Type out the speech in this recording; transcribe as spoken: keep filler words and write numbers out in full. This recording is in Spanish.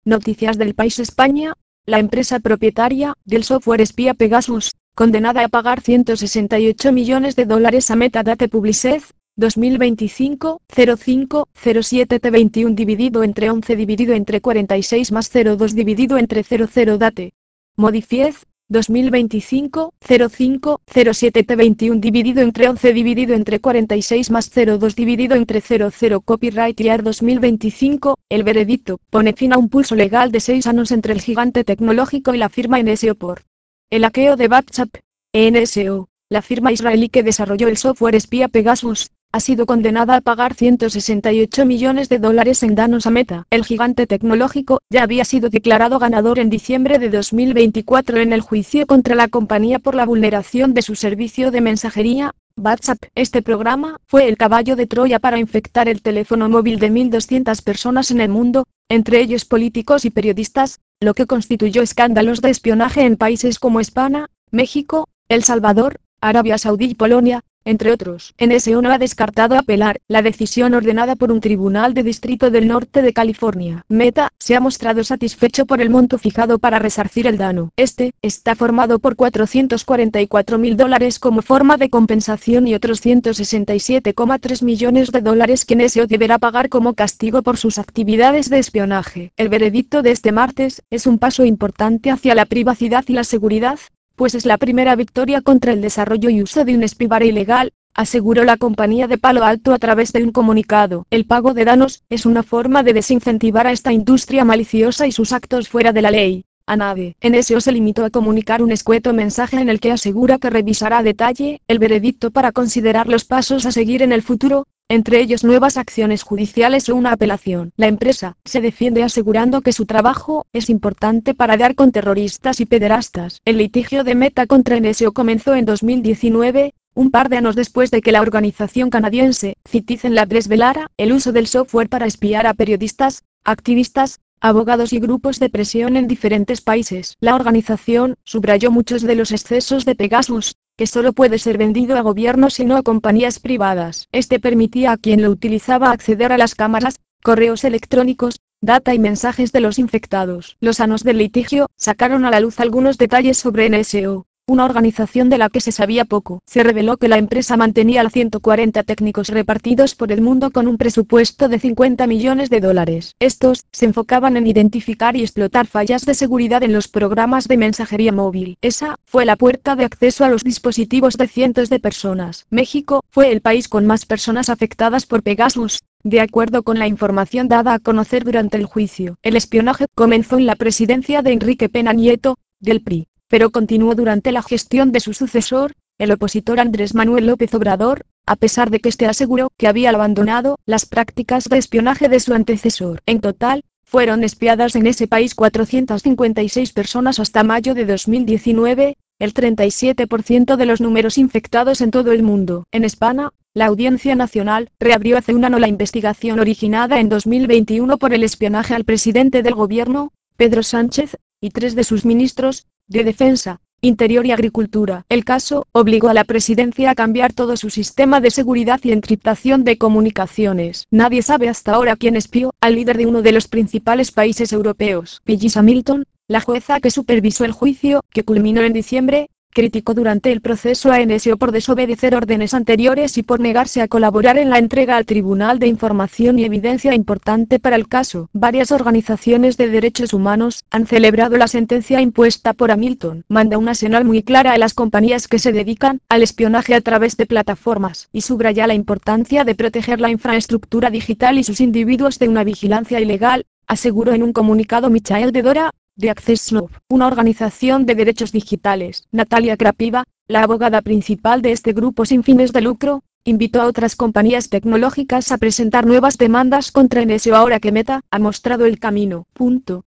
Noticias del País España. La empresa propietaria del software espía Pegasus, condenada a pagar ciento sesenta y ocho millones de dólares a Meta Data Publishers, dos mil veinticinco, cero cinco, cero siete T veintiuno dividido entre once dividido entre cuarenta y seis más cero dos dividido entre cero cero Date. Modifiez, dos mil veinticinco, cero cinco, cero siete T veintiuno dividido entre once dividido entre cuarenta y seis más cero dos dividido entre cero cero Copyright Year dos mil veinticinco, el veredicto pone fin a un pulso legal de seis años entre el gigante tecnológico y la firma N S O por el hackeo de WhatsApp. N S O, la firma israelí que desarrolló el software espía Pegasus, ha sido condenada a pagar ciento sesenta y ocho millones de dólares en daños a Meta. El gigante tecnológico ya había sido declarado ganador en diciembre de dos mil veinticuatro en el juicio contra la compañía por la vulneración de su servicio de mensajería, WhatsApp. Este programa fue el caballo de Troya para infectar el teléfono móvil de mil doscientas personas en el mundo, entre ellos políticos y periodistas, lo que constituyó escándalos de espionaje en países como España, México, El Salvador, Arabia Saudí y Polonia, entre otros. N S O no ha descartado apelar la decisión ordenada por un tribunal de distrito del norte de California. Meta se ha mostrado satisfecho por el monto fijado para resarcir el daño. Este está formado por cuatrocientos cuarenta y cuatro mil dólares como forma de compensación y otros ciento sesenta y siete coma tres millones de dólares que N S O deberá pagar como castigo por sus actividades de espionaje. El veredicto de este martes es un paso importante hacia la privacidad y la seguridad, pues es la primera victoria contra el desarrollo y uso de un spyware ilegal, aseguró la compañía de Palo Alto a través de un comunicado. El pago de daños es una forma de desincentivar a esta industria maliciosa y sus actos fuera de la ley. Añade, N S O se limitó a comunicar un escueto mensaje en el que asegura que revisará a detalle el veredicto para considerar los pasos a seguir en el futuro, entre ellos nuevas acciones judiciales o una apelación. La empresa se defiende asegurando que su trabajo es importante para dar con terroristas y pederastas. El litigio de Meta contra N S O comenzó en dos mil diecinueve, un par de años después de que la organización canadiense Citizen Lab desvelara el uso del software para espiar a periodistas, activistas, abogados y grupos de presión en diferentes países. La organización subrayó muchos de los excesos de Pegasus, que solo puede ser vendido a gobiernos y no a compañías privadas. Este permitía a quien lo utilizaba acceder a las cámaras, correos electrónicos, data y mensajes de los infectados. Los años del litigio sacaron a la luz algunos detalles sobre N S O, una organización de la que se sabía poco. Se reveló que la empresa mantenía a ciento cuarenta técnicos repartidos por el mundo con un presupuesto de cincuenta millones de dólares. Estos se enfocaban en identificar y explotar fallas de seguridad en los programas de mensajería móvil. Esa fue la puerta de acceso a los dispositivos de cientos de personas. México fue el país con más personas afectadas por Pegasus, de acuerdo con la información dada a conocer durante el juicio. El espionaje comenzó en la presidencia de Enrique Peña Nieto, del P R I, pero continuó durante la gestión de su sucesor, el opositor Andrés Manuel López Obrador, a pesar de que este aseguró que había abandonado las prácticas de espionaje de su antecesor. En total, fueron espiadas en ese país cuatrocientas cincuenta y seis personas hasta mayo de dos mil diecinueve, el treinta y siete por ciento de los números infectados en todo el mundo. En España, la Audiencia Nacional reabrió hace un año la investigación originada en dos mil veintiuno por el espionaje al presidente del gobierno, Pedro Sánchez, y tres de sus ministros, de Defensa, Interior y Agricultura. El caso obligó a la presidencia a cambiar todo su sistema de seguridad y encriptación de comunicaciones. Nadie sabe hasta ahora quién espió al líder de uno de los principales países europeos. Phyllis Hamilton, la jueza que supervisó el juicio, que culminó en diciembre, criticó durante el proceso a N S O por desobedecer órdenes anteriores y por negarse a colaborar en la entrega al tribunal de información y evidencia importante para el caso. Varias organizaciones de derechos humanos han celebrado la sentencia impuesta por Hamilton. Manda una señal muy clara a las compañías que se dedican al espionaje a través de plataformas y subraya la importancia de proteger la infraestructura digital y sus individuos de una vigilancia ilegal, aseguró en un comunicado Michael de Dora, de Access Now, una organización de derechos digitales. Natalia Krapiva, la abogada principal de este grupo sin fines de lucro, invitó a otras compañías tecnológicas a presentar nuevas demandas contra N S O ahora que Meta ha mostrado el camino. Punto.